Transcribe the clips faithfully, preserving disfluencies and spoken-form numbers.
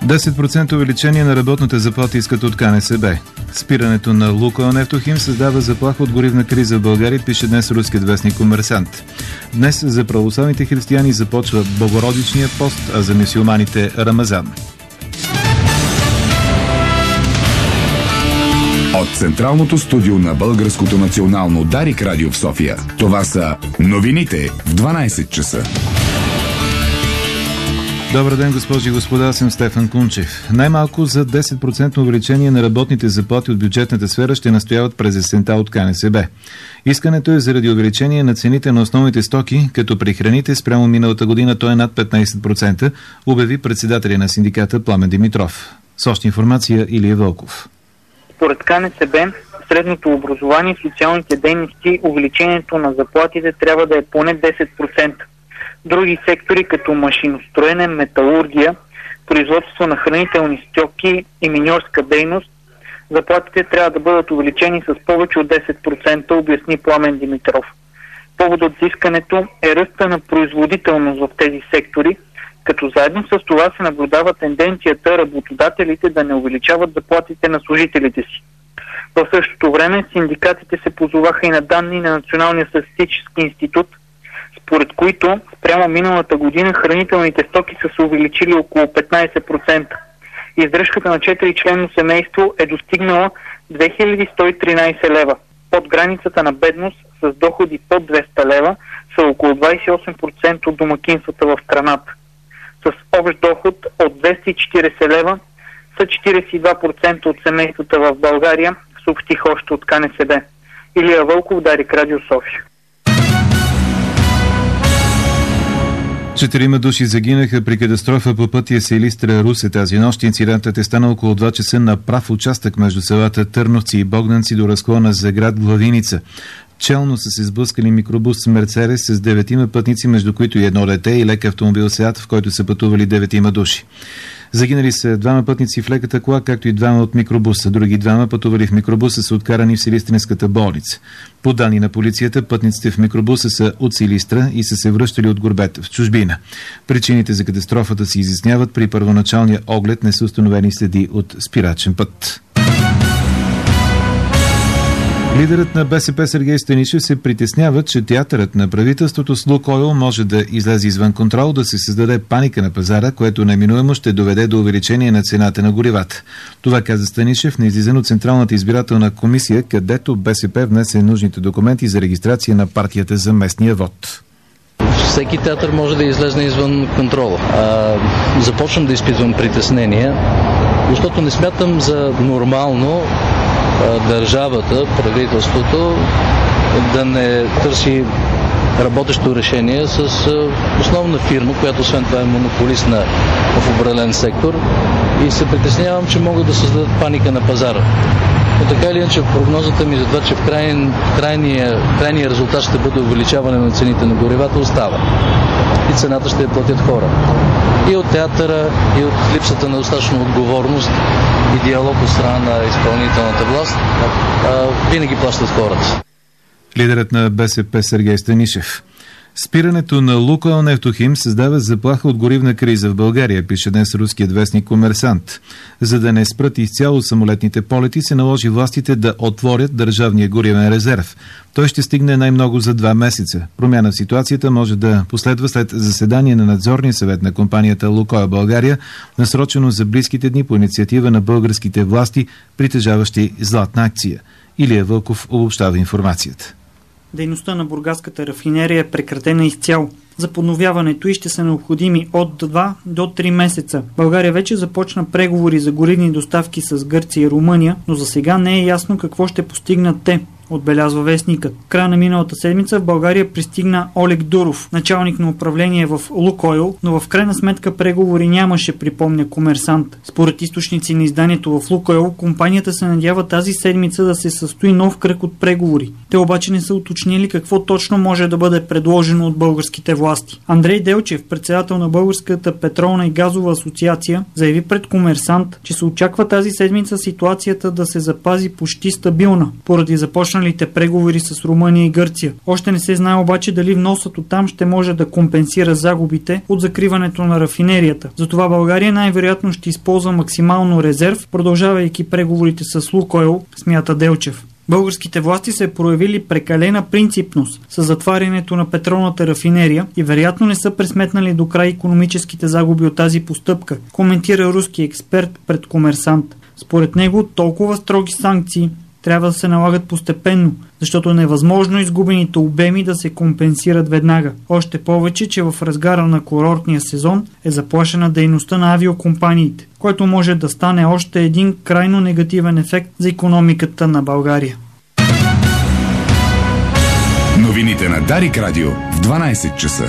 десет процента увеличение на работната заплата искат от КНСБ. Спирането на Лукойл Нефтохим създава заплаха от горивна криза в България, пише днес руският вестник Комерсант. Днес за православните християни започва Богородичния пост, а за мюсюлманите Рамазан. От централното студио на Българското национално Дарик радио в София, това са новините в дванайсет часа. Добър ден, госпожи и господа, аз съм Стефан Кунчев. Най-малко за десет процента увеличение на работните заплати от бюджетната сфера ще настояват през есента от КНСБ. Искането е заради увеличение на цените на основните стоки, като при храните спрямо миналата година то е над петнайсет процента, обяви председателя на синдиката Пламен Димитров. С още информация Илия Вълков. Според КНСБ, средното образование и социалните дейности, увеличението на заплатите трябва да е поне десет процента. Други сектори, като машиностроене, металургия, производство на хранителни стоки и миньорска дейност, заплатите трябва да бъдат увеличени с повече от десет процента, обясни Пламен Димитров. Поводът за искането е ръста на производителност в тези сектори, като заедно с това се наблюдава тенденцията работодателите да не увеличават заплатите на служителите си. В същото време синдикатите се позоваха и на данни на Националния статистически институт, според които спрямо миналата година хранителните стоки са се увеличили около петнайсет процента. Издръжката на четиричленно семейство е достигнала две хиляди сто и тринайсет лева. Под границата на бедност с доходи под двеста лева са около двайсет и осем процента от домакинствата в страната. С общ доход от двеста и четирийсет лева са четирийсет и два процента от семействата в България, съобщих още от КНСБ. Илия Вълков, Дарик радио София. Четирима души загинаха при катастрофа по пътя Силистра-Русе тази нощ. Инцидентът е станал около два часа на прав участък между селата Търновци и Богданци до разклона за град Главиница. Челно са се сблъскали микробус Мерцедес с деветима пътници, между които и едно дете, и лек автомобил Сеат, в който са пътували деветима души. Загинали са двама пътници в леката кола, както и двама от микробуса. Други двама пътували в микробуса са откарани в Силистренската болница. По данни на полицията, пътниците в микробуса са от Силистра и са се връщали от Горбет в чужбина. Причините за катастрофата се изясняват. При първоначалния оглед не са установени следи от спирачен път. Лидерът на БСП Сергей Станишев се притеснява, че театърът на правителството с Лукойл може да излезе извън контрол, да се създаде паника на пазара, което неминуемо ще доведе до увеличение на цената на горивата. Това каза Станишев на излизане от Централната избирателна комисия, където БСП внесе нужните документи за регистрация на партията за местния вод. Всеки театър може да излезе извън контрола. А, започвам да изпитвам притеснения, защото не смятам за нормално държавата, правителството да не търси работещо решение с основна фирма, която освен това е монополист на, в определен сектор, и се притеснявам, че могат да създадат паника на пазара. Но така или иначе прогнозата ми за това, че в край, крайния, крайния резултат ще бъде увеличаване на цените на горивата, остава. И цената ще я платят хора. И от театъра, и от липсата на достатъчно отговорност и диалог от страна на изпълнителната власт, а, винаги плащат хората. Лидерът на БСП Сергей Станишев. Спирането на Лукойл Нефтохим създава заплаха от горивна криза в България, пише днес руският вестник Комерсант. За да не спрат изцяло самолетните полети, се наложи властите да отворят държавния горивен резерв. Той ще стигне най-много за два месеца. Промяна в ситуацията може да последва след заседание на надзорния съвет на компанията Лукойл България, насрочено за близките дни по инициатива на българските власти, притежаващи златна акция. Илия Вълков обобщава информацията. Дейността на бургаската рафинерия е прекратена изцяло. За подновяването й ще са необходими от два до три месеца. България вече започна преговори за горивни доставки с Гърция и Румъния, но за сега не е ясно какво ще постигнат те, отбелязва вестникът. В края на миналата седмица в България пристигна Олег Дуров, началник на управление в Лукойл, но в крайна сметка преговори нямаше, припомня Комерсант. Според източници на изданието в Лукойл, компанията се надява тази седмица да се състои нов кръг от преговори. Те обаче не са уточнили какво точно може да бъде предложено от българските власти. Андрей Делчев, председател на Българската петролна и газова асоциация, заяви пред Комерсант, че се очаква тази седмица ситуацията да се запази почти стабилна, поради започна започналите преговори с Румъния и Гърция. Още не се знае обаче дали вносът оттам ще може да компенсира загубите от закриването на рафинерията. Затова България най-вероятно ще използва максимално резерв, продължавайки преговорите с Лукойл, смята Делчев. Българските власти се проявили прекалена принципност с затварянето на петролната рафинерия и вероятно не са пресметнали до край икономическите загуби от тази постъпка, коментира руски експерт пред Комерсант. Според него толкова строги санкции трябва да се налагат постепенно, защото е невъзможно изгубените обеми да се компенсират веднага. Още повече, че в разгара на курортния сезон е заплашена дейността на авиокомпаниите, който може да стане още един крайно негативен ефект за икономиката на България. Новините на Дарик Радио в дванайсет часа.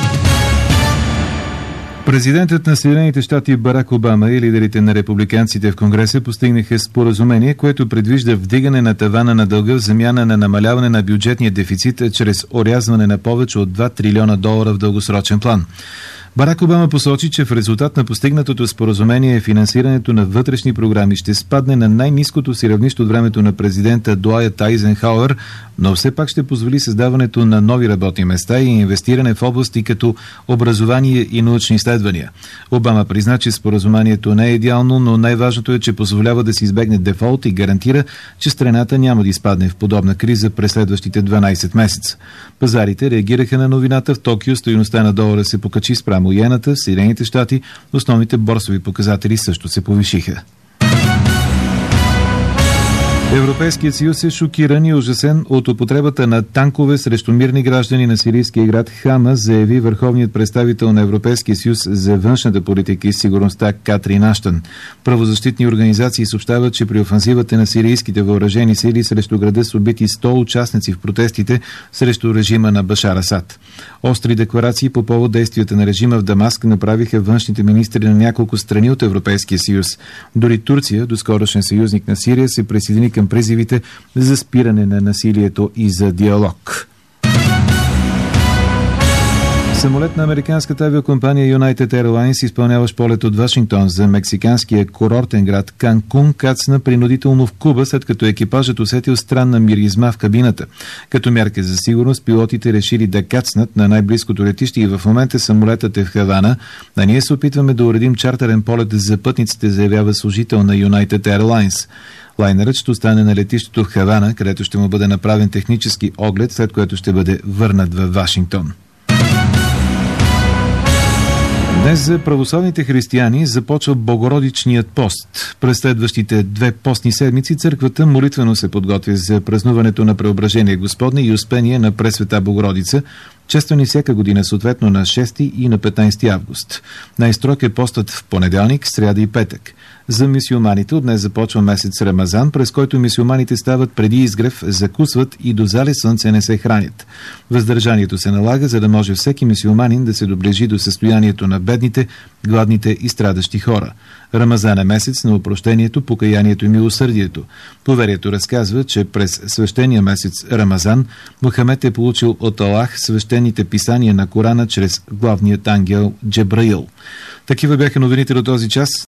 Президентът на Съединените щати Барак Обама и лидерите на републиканците в Конгреса постигнаха споразумение, което предвижда вдигане на тавана на дълга в замяна на намаляване на бюджетния дефицит чрез орязване на повече от два трилиона долара в дългосрочен план. Барак Обама посочи, че в резултат на постигнатото споразумение финансирането на вътрешни програми ще спадне на най-ниското си равнище от времето на президента Дуайт Айзенхауер, но все пак ще позволи създаването на нови работни места и инвестиране в области като образование и научни изследвания. Обама призна, че споразумението не е идеално, но най-важното е, че позволява да се избегне дефолт и гарантира, че страната няма да изпадне в подобна криза през следващите дванайсет месеца. Пазарите реагираха на новината. В Токио стойността на долара се покачи спрямо йената, в Съединените щати основните борсови показатели също се повишиха. Европейският съюз е шокиран и ужасен от употребата на танкове срещу мирни граждани на сирийския град Хама, заяви върховният представител на Европейския съюз за външната политика и сигурността Катрин Аштън. Правозащитни организации съобщават, че при офанзивата на сирийските въоръжени сили срещу града са убити сто участници в протестите срещу режима на Башар Асад. Остри декларации по повод действията на режима в Дамаск направиха външните министри на няколко страни от Европейския съюз. Дори Турция, доскорошен съюзник на Сирия, се присъедини към призивите за спиране на насилието и за диалог. Самолет на американската авиокомпания United Airlines, изпълняващ полет от Вашингтон за мексиканския курортен град Канкун, кацна принудително в Куба, след като екипажът усетил странна миризма в кабината. Като мярка за сигурност, пилотите решили да кацнат на най-близкото летище и в момента самолетът е в Хавана, а ние се опитваме да уредим чартерен полет за пътниците, заявява служител на United Airlines. Лайнерът ще остане на летището в Хавана, където ще му бъде направен технически оглед, след което ще бъде върнат във Вашингтон. Днес за православните християни започва Богородичният пост. През следващите две постни седмици църквата молитвено се подготвя за празнуването на Преображение Господне и Успение на Пресвета Богородица, чествани всяка година съответно на шести и на петнайсети август. Най-строг е постът в понеделник, сряда и петък. За мюсюлманите от днес започва месец Рамазан, през който мюсюлманите стават преди изгрев, закусват и до зале слънце не се хранят. Въздържанието се налага, за да може всеки мюсюлманин да се доближи до състоянието на бедните, гладните и страдащи хора. Рамазан е месец на опрощението, покаянието и милосърдието. Поверието разказва, че през свещения месец Рамазан Мухамед е получил от Аллах свещените писания на Корана чрез главният ангел Джебраил. Такива бяха новините до този час.